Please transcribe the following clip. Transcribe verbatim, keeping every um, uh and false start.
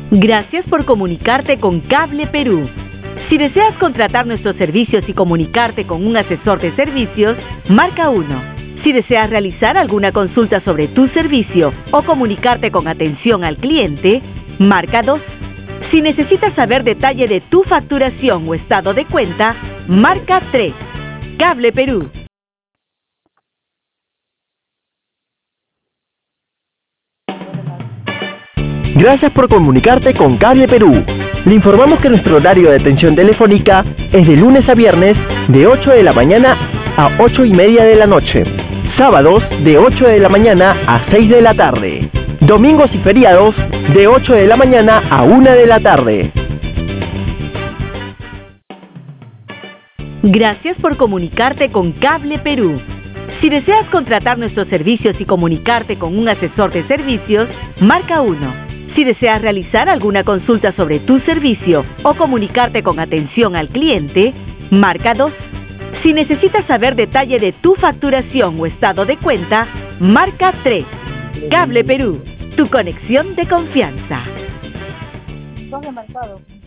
Gracias por comunicarte con Cable Perú. Si deseas contratar nuestros servicios y comunicarte con un asesor de servicios, marca uno. Si deseas realizar alguna consulta sobre tu servicio o comunicarte con atención al cliente, marca dos. Si necesitas saber detalle de tu facturación o estado de cuenta, marca tres. Cable Perú. Gracias por comunicarte con Cable Perú. Le informamos que nuestro horario de atención telefónica es de lunes a viernes de ocho de la mañana a ocho y media de la noche. Sábados de ocho de la mañana a seis de la tarde. Domingos y feriados de ocho de la mañana a una de la tarde. Gracias por comunicarte con Cable Perú. Si deseas contratar nuestros servicios y comunicarte con un asesor de servicios, marca uno. Si deseas realizar alguna consulta sobre tu servicio o comunicarte con atención al cliente, marca dos. Si necesitas saber detalle de tu facturación o estado de cuenta, marca tres. Cable Perú, tu conexión de confianza. Dos de mercado.